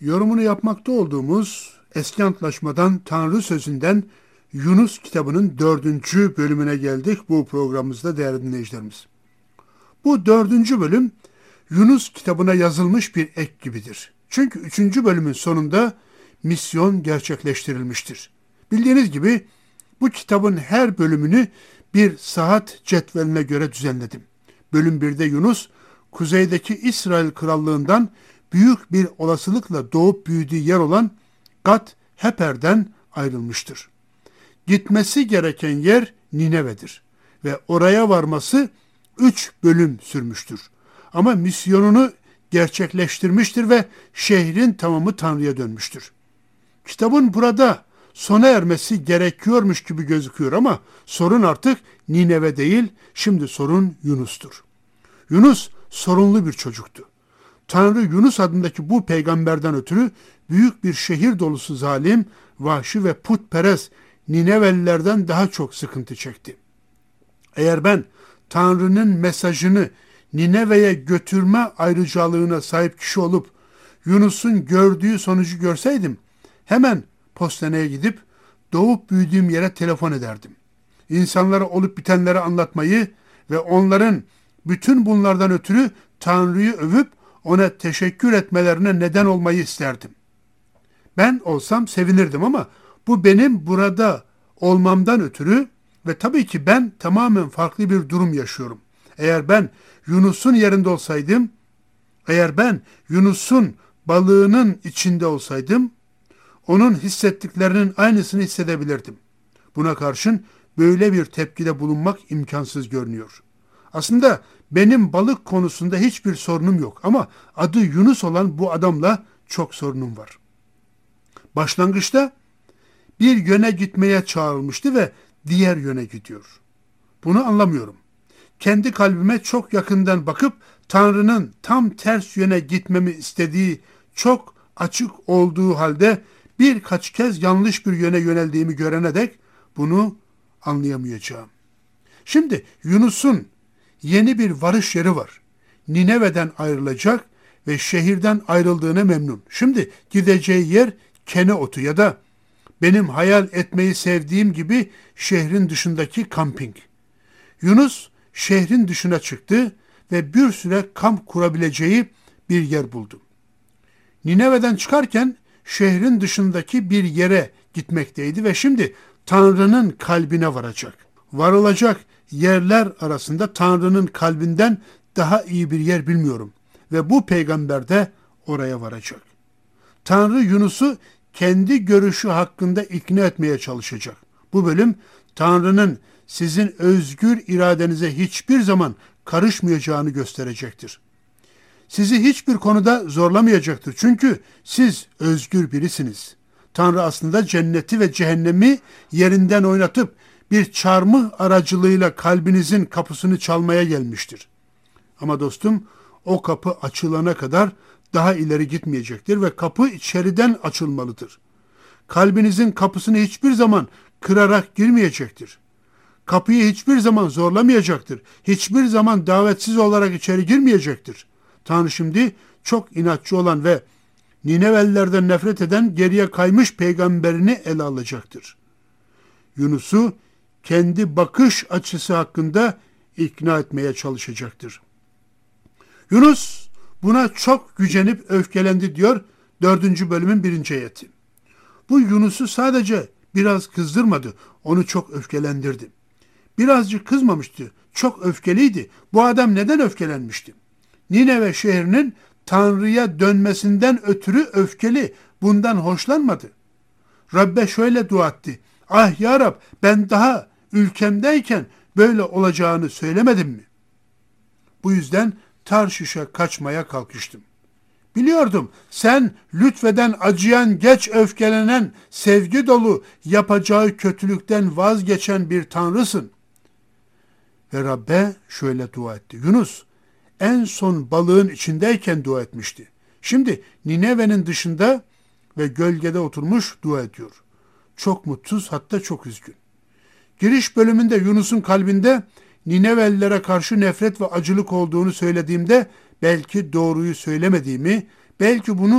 Yorumunu yapmakta olduğumuz Eski Antlaşmadan Tanrı Sözünden Yunus kitabının 4. bölümüne geldik bu programımızda değerli dinleyicilerimiz. Bu 4. bölüm Yunus kitabına yazılmış bir ek gibidir. Çünkü 3. bölümün sonunda misyon gerçekleştirilmiştir. Bildiğiniz gibi bu kitabın her bölümünü bir saat cetveline göre düzenledim. Bölüm 1'de Yunus, kuzeydeki İsrail krallığından büyük bir olasılıkla doğup büyüdüğü yer olan Gat Heper'den ayrılmıştır. Gitmesi gereken yer Nineve'dir ve oraya varması 3 bölüm sürmüştür. Ama misyonunu gerçekleştirmiştir ve şehrin tamamı Tanrı'ya dönmüştür. Kitabın burada sona ermesi gerekiyormuş gibi gözüküyor ama sorun artık Nineve değil, şimdi sorun Yunus'tur. Yunus sorunlu bir çocuktu. Tanrı Yunus adındaki bu peygamberden ötürü büyük bir şehir dolusu zalim, vahşi ve putperest Ninevelilerden daha çok sıkıntı çekti. Eğer ben Tanrı'nın mesajını Nineve'ye götürme ayrıcalığına sahip kişi olup Yunus'un gördüğü sonucu görseydim, hemen postaneye gidip doğup büyüdüğüm yere telefon ederdim. İnsanlara olup bitenleri anlatmayı ve onların bütün bunlardan ötürü Tanrı'yı övüp ona teşekkür etmelerine neden olmayı isterdim. Ben olsam sevinirdim ama bu benim burada olmamdan ötürü ve tabii ki ben tamamen farklı bir durum yaşıyorum. Eğer ben Yunus'un yerinde olsaydım, eğer ben Yunus'un balığının içinde olsaydım, onun hissettiklerinin aynısını hissedebilirdim. Buna karşın böyle bir tepkide bulunmak imkansız görünüyor. Aslında benim balık konusunda hiçbir sorunum yok ama adı Yunus olan bu adamla çok sorunum var. Başlangıçta bir yöne gitmeye çağrılmıştı ve diğer yöne gidiyor. Bunu anlamıyorum. Kendi kalbime çok yakından bakıp Tanrı'nın tam ters yöne gitmemi istediği çok açık olduğu halde birkaç kez yanlış bir yöne yöneldiğimi görene dek bunu anlayamayacağım. Şimdi Yunus'un yeni bir varış yeri var. Nineve'den ayrılacak ve şehirden ayrıldığına memnun. Şimdi gideceği yer Keneotu ya da benim hayal etmeyi sevdiğim gibi şehrin dışındaki kamping. Yunus şehrin dışına çıktı ve bir süre kamp kurabileceği bir yer buldu. Nineve'den çıkarken şehrin dışındaki bir yere gitmekteydi ve şimdi Tanrı'nın kalbine varacak. Varılacak yerler arasında Tanrı'nın kalbinden daha iyi bir yer bilmiyorum ve bu peygamber de oraya varacak. Tanrı Yunus'u kendi görüşü hakkında ikna etmeye çalışacak. Bu bölüm Tanrı'nın sizin özgür iradenize hiçbir zaman karışmayacağını gösterecektir. Sizi hiçbir konuda zorlamayacaktır. Çünkü siz özgür birisiniz. Tanrı aslında cenneti ve cehennemi yerinden oynatıp bir çarmıh aracılığıyla kalbinizin kapısını çalmaya gelmiştir. Ama dostum, o kapı açılana kadar daha ileri gitmeyecektir ve kapı içeriden açılmalıdır. Kalbinizin kapısını hiçbir zaman kırarak girmeyecektir. Kapıyı hiçbir zaman zorlamayacaktır. Hiçbir zaman davetsiz olarak içeri girmeyecektir. Tanrı şimdi çok inatçı olan ve Ninevelilerden nefret eden geriye kaymış peygamberini ele alacaktır. Yunus'u kendi bakış açısı hakkında ikna etmeye çalışacaktır. Yunus buna çok gücenip öfkelendi diyor 4. bölümün 1. ayeti. Bu Yunus'u sadece biraz kızdırmadı, onu çok öfkelendirdi. Birazcık kızmamıştı, çok öfkeliydi. Bu adam neden öfkelenmişti? Nineve şehrinin Tanrı'ya dönmesinden ötürü öfkeli, bundan hoşlanmadı. Rabbe şöyle dua etti. Ah ya Rab, ben daha ülkemdeyken böyle olacağını söylemedim mi? Bu yüzden Tarşiş'e kaçmaya kalkıştım. Biliyordum sen lütfeden, acıyan, geç öfkelenen, sevgi dolu, yapacağı kötülükten vazgeçen bir Tanrısın. Ve Rabbe şöyle dua etti. Yunus en son balığın içindeyken dua etmişti. Şimdi Nineve'nin dışında ve gölgede oturmuş dua ediyor. Çok mutsuz, hatta çok üzgün. Giriş bölümünde Yunus'un kalbinde Ninevelilere karşı nefret ve acılık olduğunu söylediğimde belki doğruyu söylemediğimi, belki bunu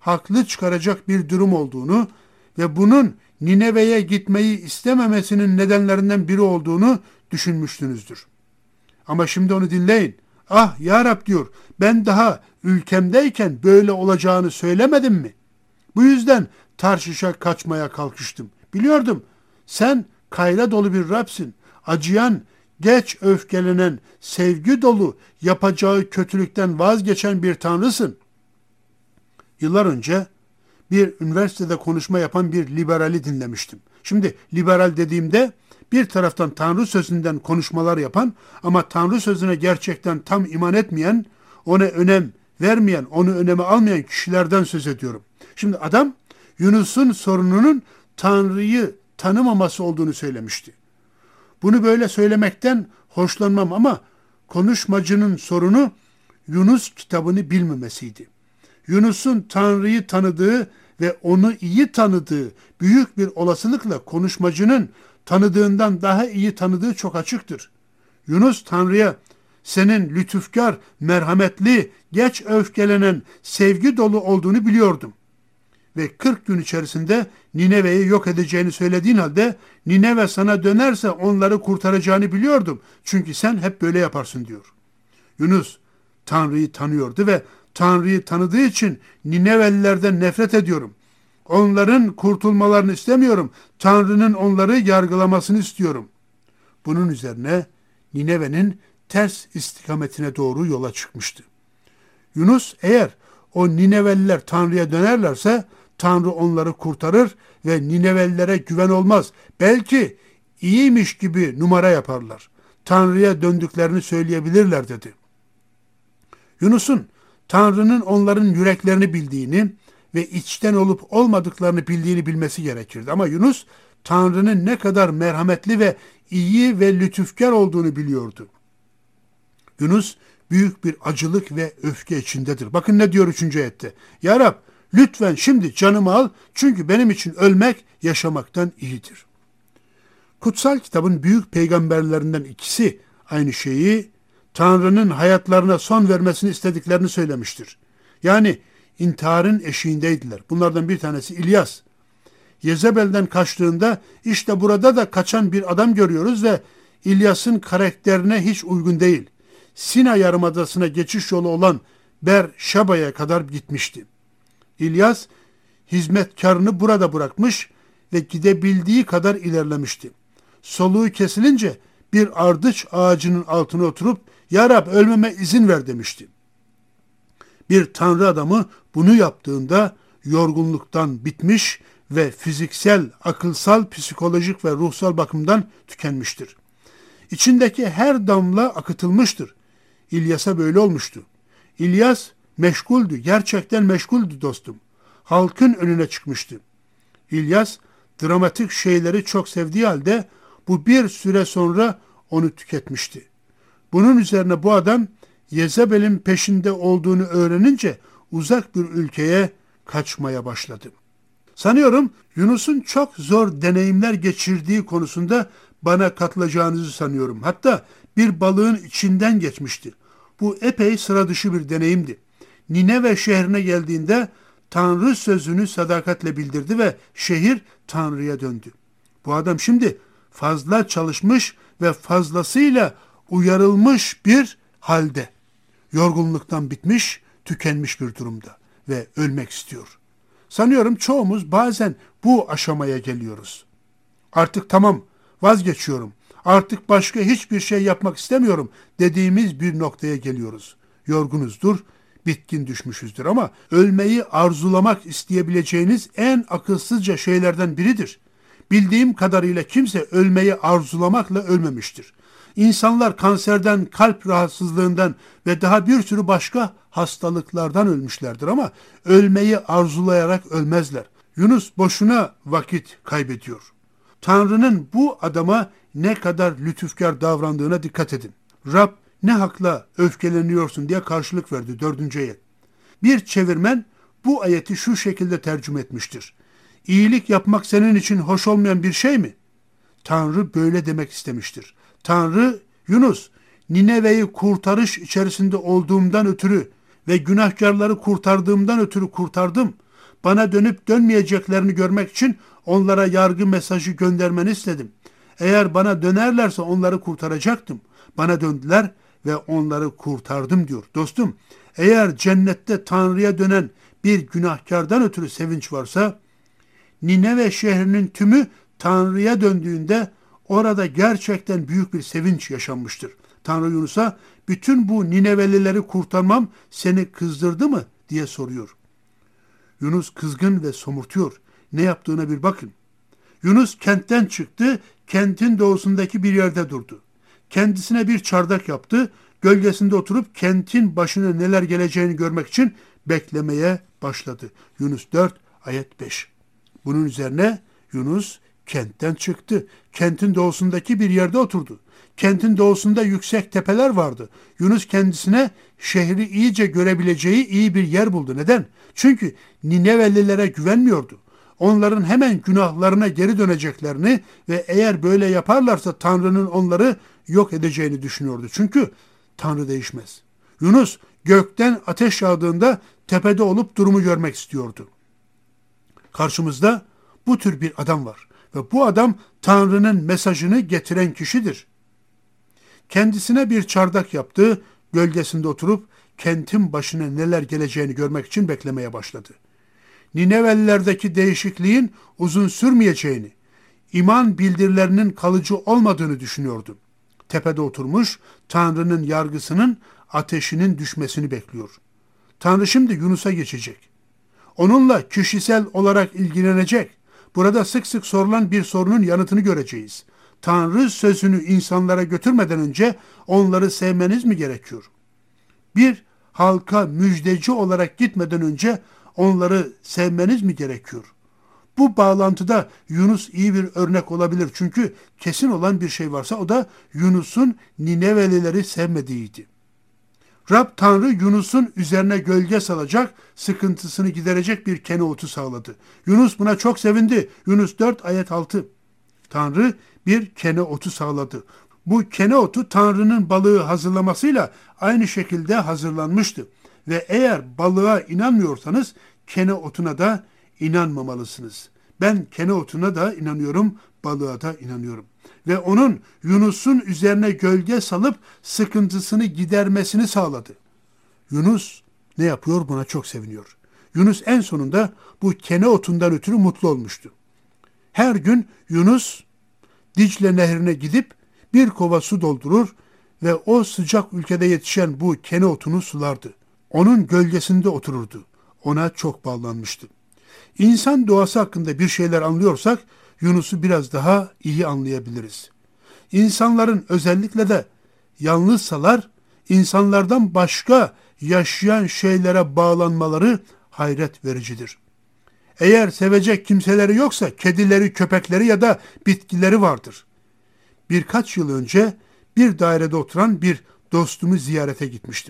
haklı çıkaracak bir durum olduğunu ve bunun Nineve'ye gitmeyi istememesinin nedenlerinden biri olduğunu düşünmüşsünüzdür. Ama şimdi onu dinleyin. Ah ya Rab diyor, ben daha ülkemdeyken böyle olacağını söylemedim mi? Bu yüzden Tarşiş'e kaçmaya kalkıştım. Biliyordum sen kayra dolu bir Rab'sin. Acıyan, geç öfkelenen, sevgi dolu, yapacağı kötülükten vazgeçen bir Tanrısın. Yıllar önce bir üniversitede konuşma yapan bir liberali dinlemiştim. Şimdi liberal dediğimde bir taraftan Tanrı sözünden konuşmalar yapan ama Tanrı sözüne gerçekten tam iman etmeyen, ona önem vermeyen, onu öneme almayan kişilerden söz ediyorum. Şimdi adam Yunus'un sorununun Tanrı'yı tanımaması olduğunu söylemişti. Bunu böyle söylemekten hoşlanmam ama konuşmacının sorunu Yunus kitabını bilmemesiydi. Yunus'un Tanrı'yı tanıdığı ve onu iyi tanıdığı büyük bir olasılıkla konuşmacının tanıdığından daha iyi tanıdığı çok açıktır. Yunus Tanrı'ya senin lütufkar, merhametli, geç öfkelenen, sevgi dolu olduğunu biliyordum. Ve 40 gün içerisinde Nineve'yi yok edeceğini söylediğin halde Nineve sana dönerse onları kurtaracağını biliyordum. Çünkü sen hep böyle yaparsın diyor. Yunus Tanrı'yı tanıyordu ve Tanrı'yı tanıdığı için Ninevelilerden nefret ediyorum. Onların kurtulmalarını istemiyorum. Tanrı'nın onları yargılamasını istiyorum. Bunun üzerine Nineve'nin ters istikametine doğru yola çıkmıştı. Yunus eğer o Nineveliler Tanrı'ya dönerlerse Tanrı onları kurtarır ve Ninevelilere güven olmaz. Belki iyiymiş gibi numara yaparlar. Tanrı'ya döndüklerini söyleyebilirler dedi. Yunus'un Tanrı'nın onların yüreklerini bildiğini ve içten olup olmadıklarını bildiğini bilmesi gerekirdi. Ama Yunus Tanrı'nın ne kadar merhametli ve iyi ve lütufkar olduğunu biliyordu. Yunus büyük bir acılık ve öfke içindedir. Bakın ne diyor 3. ayette. Ya Rab lütfen şimdi canımı al çünkü benim için ölmek yaşamaktan iyidir. Kutsal kitabın büyük peygamberlerinden ikisi aynı şeyi Tanrı'nın hayatlarına son vermesini istediklerini söylemiştir. Yani intiharın eşiğindeydiler. Bunlardan bir tanesi İlyas. Yezebel'den kaçtığında işte burada da kaçan bir adam görüyoruz ve İlyas'ın karakterine hiç uygun değil. Sina Yarımadası'na geçiş yolu olan Berşeba'ya kadar gitmişti. İlyas hizmetkarını burada bırakmış ve gidebildiği kadar ilerlemişti. Soluğu kesilince bir ardıç ağacının altına oturup "Ya Rab ölmeme izin ver" demişti. Bir Tanrı adamı bunu yaptığında yorgunluktan bitmiş ve fiziksel, akılsal, psikolojik ve ruhsal bakımdan tükenmiştir. İçindeki her damla akıtılmıştır. İlyas'a böyle olmuştu. İlyas meşguldü, gerçekten meşguldü dostum. Halkın önüne çıkmıştı. İlyas dramatik şeyleri çok sevdiği halde bu bir süre sonra onu tüketmişti. Bunun üzerine bu adam Yezebel'in peşinde olduğunu öğrenince uzak bir ülkeye kaçmaya başladı. Sanıyorum Yunus'un çok zor deneyimler geçirdiği konusunda bana katılacağınızı sanıyorum. Hatta bir balığın içinden geçmişti. Bu epey sıra dışı bir deneyimdi. Nineve şehrine geldiğinde Tanrı sözünü sadakatle bildirdi ve şehir Tanrı'ya döndü. Bu adam şimdi fazla çalışmış ve fazlasıyla uyarılmış bir halde. Yorgunluktan bitmiş, tükenmiş bir durumda ve ölmek istiyor. Sanıyorum çoğumuz bazen bu aşamaya geliyoruz. Artık tamam, vazgeçiyorum. Artık başka hiçbir şey yapmak istemiyorum dediğimiz bir noktaya geliyoruz. Yorgunuzdur, bitkin düşmüşüzdür ama ölmeyi arzulamak isteyebileceğiniz en akılsızca şeylerden biridir. Bildiğim kadarıyla kimse ölmeyi arzulamakla ölmemiştir. İnsanlar kanserden, kalp rahatsızlığından ve daha bir sürü başka hastalıklardan ölmüşlerdir ama ölmeyi arzulayarak ölmezler. Yunus boşuna vakit kaybediyor. Tanrı'nın bu adama ne kadar lütufkar davrandığına dikkat edin. Rab ne hakla öfkeleniyorsun diye karşılık verdi 4. ayet. Bir çevirmen bu ayeti şu şekilde tercüme etmiştir. İyilik yapmak senin için hoş olmayan bir şey mi? Tanrı böyle demek istemiştir. Tanrı, Yunus, Nineve'yi kurtarış içerisinde olduğumdan ötürü ve günahkarları kurtardığımdan ötürü kurtardım. Bana dönüp dönmeyeceklerini görmek için onlara yargı mesajı göndermeni istedim. Eğer bana dönerlerse onları kurtaracaktım. Bana döndüler ve onları kurtardım diyor. Dostum, eğer cennette Tanrı'ya dönen bir günahkardan ötürü sevinç varsa, Nineve şehrinin tümü Tanrı'ya döndüğünde orada gerçekten büyük bir sevinç yaşanmıştır. Tanrı Yunus'a bütün bu Ninevelileri kurtarmam seni kızdırdı mı diye soruyor. Yunus kızgın ve somurtuyor. Ne yaptığına bir bakın. Yunus kentten çıktı, kentin doğusundaki bir yerde durdu. Kendisine bir çardak yaptı, gölgesinde oturup kentin başına neler geleceğini görmek için beklemeye başladı. Yunus 4 ayet 5. Bunun üzerine Yunus kentten çıktı. Kentin doğusundaki bir yerde oturdu. Kentin doğusunda yüksek tepeler vardı. Yunus kendisine şehri iyice görebileceği iyi bir yer buldu. Neden? Çünkü Ninevelilere güvenmiyordu. Onların hemen günahlarına geri döneceklerini ve eğer böyle yaparlarsa Tanrı'nın onları yok edeceğini düşünüyordu. Çünkü Tanrı değişmez. Yunus gökten ateş yağdığında tepede olup durumu görmek istiyordu. Karşımızda bu tür bir adam var ve bu adam Tanrı'nın mesajını getiren kişidir. Kendisine bir çardak yaptı, gölgesinde oturup kentin başına neler geleceğini görmek için beklemeye başladı. Ninevelilerdeki değişikliğin uzun sürmeyeceğini, iman bildirilerinin kalıcı olmadığını düşünüyordu. Tepede oturmuş, Tanrı'nın yargısının ateşinin düşmesini bekliyor. Tanrı şimdi Yunus'a geçecek. Onunla kişisel olarak ilgilenecek. Burada sık sık sorulan bir sorunun yanıtını göreceğiz. Tanrı sözünü insanlara götürmeden önce onları sevmeniz mi gerekiyor? Bir halka müjdeci olarak gitmeden önce onları sevmeniz mi gerekiyor? Bu bağlantıda Yunus iyi bir örnek olabilir. Çünkü kesin olan bir şey varsa o da Yunus'un Ninevelileri sevmediğiydi. Rab Tanrı Yunus'un üzerine gölge salacak, sıkıntısını giderecek bir kene otu sağladı. Yunus buna çok sevindi. Yunus 4 ayet 6. Tanrı bir kene otu sağladı. Bu kene otu Tanrı'nın balığı hazırlamasıyla aynı şekilde hazırlanmıştı. Ve eğer balığa inanmıyorsanız kene otuna da inanmamalısınız. Ben kene otuna da inanıyorum, balığa da inanıyorum. Ve onun Yunus'un üzerine gölge salıp sıkıntısını gidermesini sağladı. Yunus ne yapıyor? Buna çok seviniyor. Yunus en sonunda bu kene otundan ötürü mutlu olmuştu. Her gün Yunus Dicle Nehri'ne gidip bir kova su doldurur ve o sıcak ülkede yetişen bu kene otunu sulardı. Onun gölgesinde otururdu. Ona çok bağlanmıştı. İnsan doğası hakkında bir şeyler anlıyorsak Yunus'u biraz daha iyi anlayabiliriz. İnsanların özellikle de yalnızsalar insanlardan başka yaşayan şeylere bağlanmaları hayret vericidir. Eğer sevecek kimseleri yoksa kedileri, köpekleri ya da bitkileri vardır. Birkaç yıl önce bir dairede oturan bir dostumu ziyarete gitmiştim.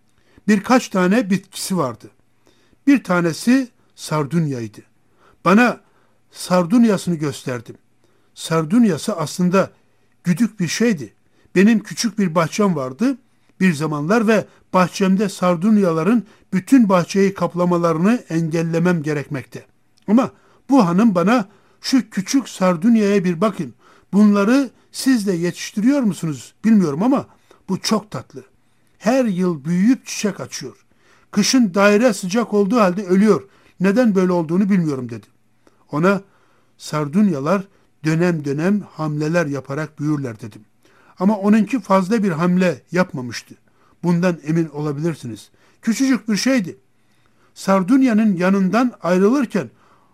Birkaç tane bitkisi vardı. Bir tanesi sardunyaydı. Bana sardunyasını gösterdim. Sardunyası aslında güdük bir şeydi. Benim küçük bir bahçem vardı bir zamanlar ve bahçemde sardunyaların bütün bahçeyi kaplamalarını engellemem gerekmekte. Ama bu hanım bana şu küçük sardunyaya bir bakın. Bunları siz de yetiştiriyor musunuz bilmiyorum ama bu çok tatlı. Her yıl büyüyüp çiçek açıyor. Kışın daire sıcak olduğu halde ölüyor. Neden böyle olduğunu bilmiyorum dedi. Ona sardunyalar dönem dönem hamleler yaparak büyürler dedim. Ama onunki fazla bir hamle yapmamıştı. Bundan emin olabilirsiniz. Küçücük bir şeydi. Sardunyanın yanından ayrılırken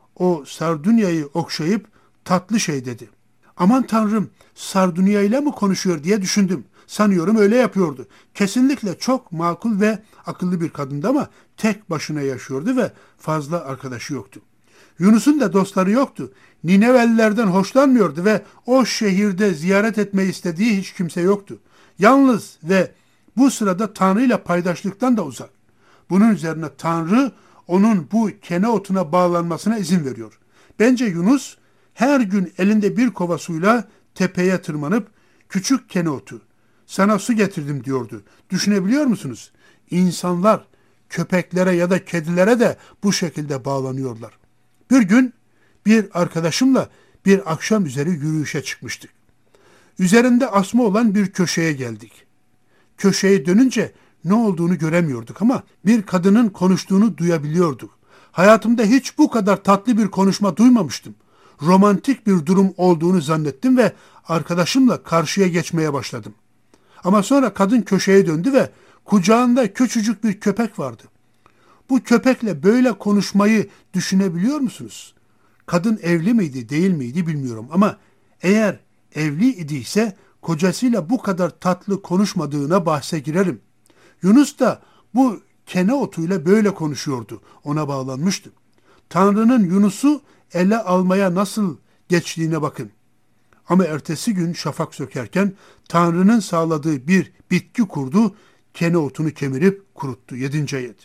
o sardunyayı okşayıp tatlı şey dedi. Aman Tanrım, sardunya ile mi konuşuyor diye düşündüm. Sanıyorum öyle yapıyordu. Kesinlikle çok makul ve akıllı bir kadındı ama tek başına yaşıyordu ve fazla arkadaşı yoktu. Yunus'un da dostları yoktu. Ninevelilerden hoşlanmıyordu ve o şehirde ziyaret etmeyi istediği hiç kimse yoktu. Yalnız ve bu sırada Tanrı ile paydaşlıktan da uzak. Bunun üzerine Tanrı onun bu kene otuna bağlanmasına izin veriyor. Bence Yunus her gün elinde bir kova suyla tepeye tırmanıp küçük kene otu, sana su getirdim diyordu. Düşünebiliyor musunuz? İnsanlar köpeklere ya da kedilere de bu şekilde bağlanıyorlar. Bir gün bir arkadaşımla bir akşam üzeri yürüyüşe çıkmıştık. Üzerinde asma olan bir köşeye geldik. Köşeye dönünce ne olduğunu göremiyorduk ama bir kadının konuştuğunu duyabiliyorduk. Hayatımda hiç bu kadar tatlı bir konuşma duymamıştım. Romantik bir durum olduğunu zannettim ve arkadaşımla karşıya geçmeye başladım. Ama sonra kadın köşeye döndü ve kucağında küçücük bir köpek vardı. Bu köpekle böyle konuşmayı düşünebiliyor musunuz? Kadın evli miydi, değil miydi bilmiyorum ama eğer evli idiyse kocasıyla bu kadar tatlı konuşmadığına bahse girerim. Yunus da bu kene otuyla böyle konuşuyordu. Ona bağlanmıştı. Tanrı'nın Yunus'u ele almaya nasıl geçtiğine bakın. Ama ertesi gün şafak sökerken Tanrı'nın sağladığı bir bitki kurdu, kene otunu kemirip kuruttu. 7. ayet.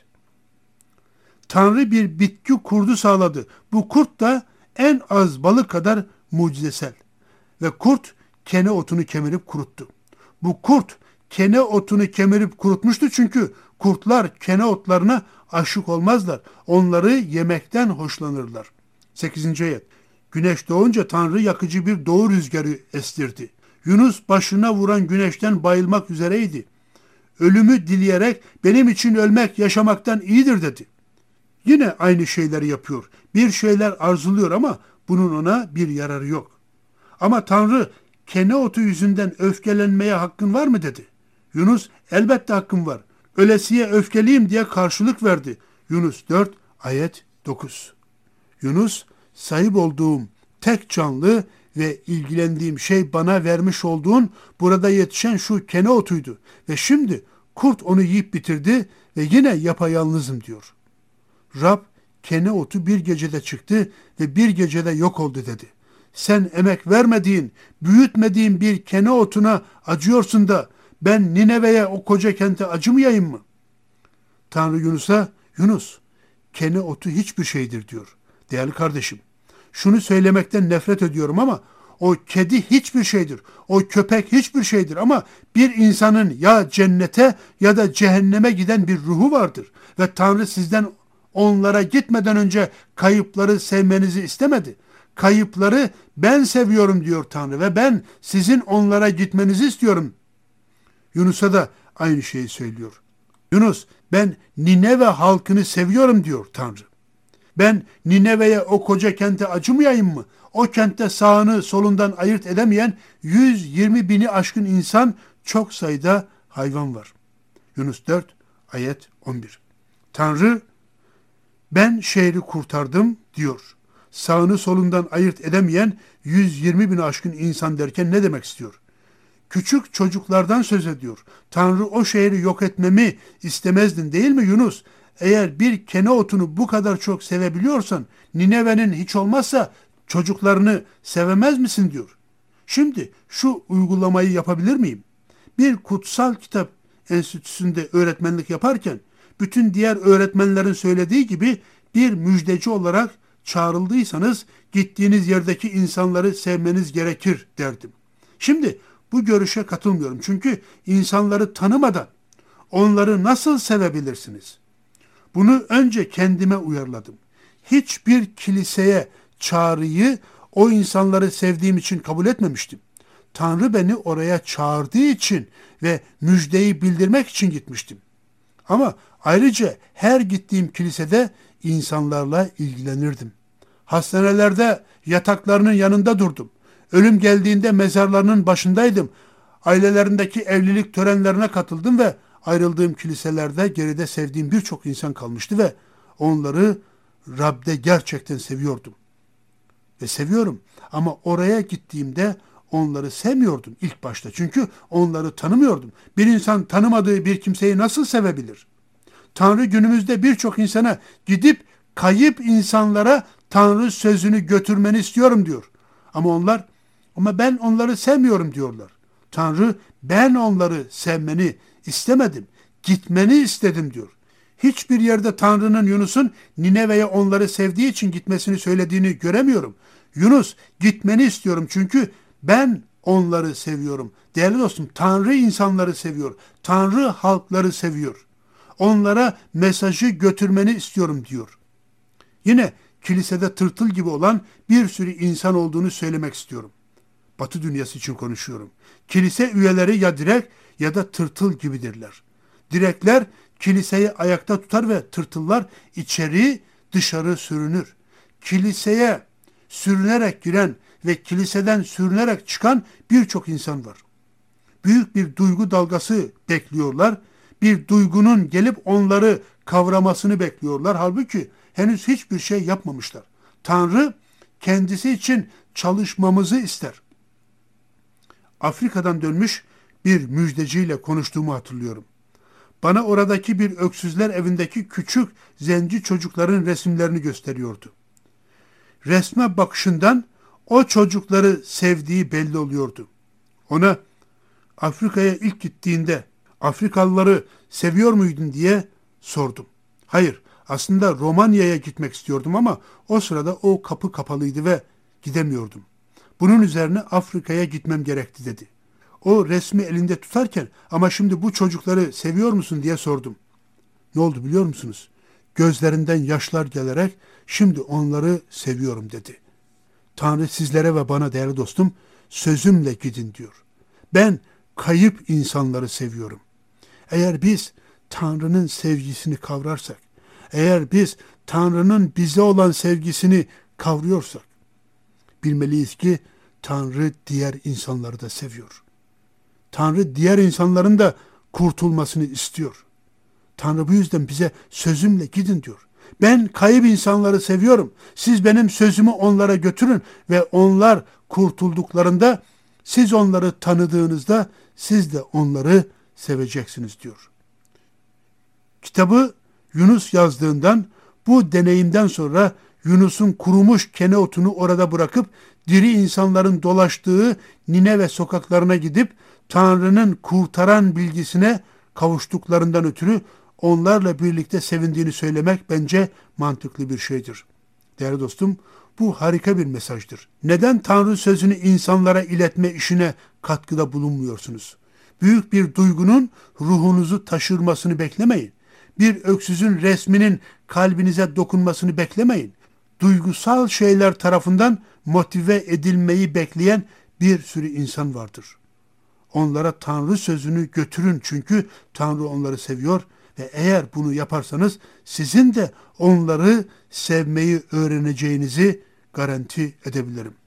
Tanrı bir bitki kurdu sağladı. Bu kurt da en az balık kadar mucizesel. Ve kurt kene otunu kemirip kuruttu. Bu kurt kene otunu kemirip kurutmuştu çünkü kurtlar kene otlarına aşık olmazlar. Onları yemekten hoşlanırlar. 8. ayet. Güneş doğunca Tanrı yakıcı bir doğu rüzgarı estirdi. Yunus başına vuran güneşten bayılmak üzereydi. Ölümü dileyerek benim için ölmek yaşamaktan iyidir dedi. Yine aynı şeyleri yapıyor. Bir şeyler arzuluyor ama bunun ona bir yararı yok. Ama Tanrı kene otu yüzünden öfkelenmeye hakkın var mı dedi. Yunus elbette hakkım var. Ölesiye öfkeliyim diye karşılık verdi. Yunus 4 ayet 9. Yunus sahip olduğum tek canlı ve ilgilendiğim şey bana vermiş olduğun burada yetişen şu kene otuydu. Ve şimdi kurt onu yiyip bitirdi ve yine yapayalnızım diyor. Rab kene otu bir gecede çıktı ve bir gecede yok oldu dedi. Sen emek vermediğin, büyütmediğin bir kene otuna acıyorsun da ben Nineve'ye o koca kente acımayayım mı? Tanrı Yunus'a, Yunus, kene otu hiçbir şeydir diyor. Değerli kardeşim, şunu söylemekten nefret ediyorum ama o kedi hiçbir şeydir. O köpek hiçbir şeydir ama bir insanın ya cennete ya da cehenneme giden bir ruhu vardır. Ve Tanrı sizden onlara gitmeden önce kayıpları sevmenizi istemedi. Kayıpları ben seviyorum diyor Tanrı ve ben sizin onlara gitmenizi istiyorum. Yunus'a da aynı şeyi söylüyor. Yunus, ben Nineve halkını seviyorum diyor Tanrı. Ben Nineve'ye o koca kente acımayayım mı? O kentte sağını solundan ayırt edemeyen 120 bini aşkın insan, çok sayıda hayvan var. Yunus 4 ayet 11. Tanrı ben şehri kurtardım diyor. Sağını solundan ayırt edemeyen 120 bin aşkın insan derken ne demek istiyor? Küçük çocuklardan söz ediyor. Tanrı o şehri yok etmemi istemezdin değil mi Yunus? Eğer bir kene otunu bu kadar çok sevebiliyorsan Nineve'nin hiç olmazsa çocuklarını sevemez misin diyor. Şimdi şu uygulamayı yapabilir miyim? Bir kutsal kitap enstitüsünde öğretmenlik yaparken bütün diğer öğretmenlerin söylediği gibi bir müjdeci olarak çağrıldıysanız gittiğiniz yerdeki insanları sevmeniz gerekir derdim. Şimdi bu görüşe katılmıyorum. Çünkü insanları tanımadan onları nasıl sevebilirsiniz? Bunu önce kendime uyarladım. Hiçbir kiliseye çağrıyı o insanları sevdiğim için kabul etmemiştim. Tanrı beni oraya çağırdığı için ve müjdeyi bildirmek için gitmiştim. Ama ayrıca her gittiğim kilisede insanlarla ilgilenirdim. Hastanelerde yataklarının yanında durdum. Ölüm geldiğinde mezarlarının başındaydım. Ailelerindeki evlilik törenlerine katıldım ve ayrıldığım kiliselerde geride sevdiğim birçok insan kalmıştı ve onları Rab'de gerçekten seviyordum. Ve seviyorum ama oraya gittiğimde onları sevmiyordum ilk başta. Çünkü onları tanımıyordum. Bir insan tanımadığı bir kimseyi nasıl sevebilir? Tanrı günümüzde birçok insana gidip kayıp insanlara Tanrı sözünü götürmeni istiyorum diyor. Ama ben onları sevmiyorum diyorlar. Tanrı ben onları sevmeni istemedim. Gitmeni istedim diyor. Hiçbir yerde Tanrı'nın Yunus'un Nineve'ye onları sevdiği için gitmesini söylediğini göremiyorum. Yunus gitmeni istiyorum çünkü ben onları seviyorum. Değerli dostum, Tanrı insanları seviyor. Tanrı halkları seviyor. Onlara mesajı götürmeni istiyorum diyor. Yine kilisede tırtıl gibi olan bir sürü insan olduğunu söylemek istiyorum. Batı dünyası için konuşuyorum. Kilise üyeleri ya direk ya da tırtıl gibidirler. Direkler kiliseyi ayakta tutar ve tırtıllar içeri dışarı sürünür. Kiliseye sürünerek giren ve kiliseden sürünerek çıkan birçok insan var. Büyük bir duygu dalgası bekliyorlar. Bir duygunun gelip onları kavramasını bekliyorlar. Halbuki henüz hiçbir şey yapmamışlar. Tanrı kendisi için çalışmamızı ister. Afrika'dan dönmüş bir müjdeciyle konuştuğumu hatırlıyorum. Bana oradaki bir öksüzler evindeki küçük zenci çocukların resimlerini gösteriyordu. Resme bakışından o çocukları sevdiği belli oluyordu. Ona Afrika'ya ilk gittiğinde Afrikalıları seviyor muydun diye sordum. Hayır, aslında Romanya'ya gitmek istiyordum ama o sırada o kapı kapalıydı ve gidemiyordum. Bunun üzerine Afrika'ya gitmem gerekti dedi. O resmi elinde tutarken ama şimdi bu çocukları seviyor musun diye sordum. Ne oldu biliyor musunuz? Gözlerinden yaşlar gelerek şimdi onları seviyorum dedi. Tanrı sizlere ve bana değerli dostum sözümle gidin diyor. Ben kayıp insanları seviyorum. Eğer biz Tanrı'nın sevgisini kavrarsak, eğer biz Tanrı'nın bize olan sevgisini kavruyorsak, bilmeliyiz ki Tanrı diğer insanları da seviyor. Tanrı diğer insanların da kurtulmasını istiyor. Tanrı bu yüzden bize sözümle gidin diyor. Ben kayıp insanları seviyorum. Siz benim sözümü onlara götürün ve onlar kurtulduklarında siz onları tanıdığınızda siz de onları seveceksiniz diyor. Kitabı Yunus yazdığından bu deneyimden sonra Yunus'un kurumuş kene otunu orada bırakıp diri insanların dolaştığı Nineve sokaklarına gidip Tanrı'nın kurtaran bilgisine kavuştuklarından ötürü onlarla birlikte sevindiğini söylemek bence mantıklı bir şeydir. Değerli dostum, bu harika bir mesajdır. Neden Tanrı sözünü insanlara iletme işine katkıda bulunmuyorsunuz? Büyük bir duygunun ruhunuzu taşırmasını beklemeyin. Bir öksüzün resminin kalbinize dokunmasını beklemeyin. Duygusal şeyler tarafından motive edilmeyi bekleyen bir sürü insan vardır. Onlara Tanrı sözünü götürün çünkü Tanrı onları seviyor ve eğer bunu yaparsanız sizin de onları sevmeyi öğreneceğinizi garanti edebilirim.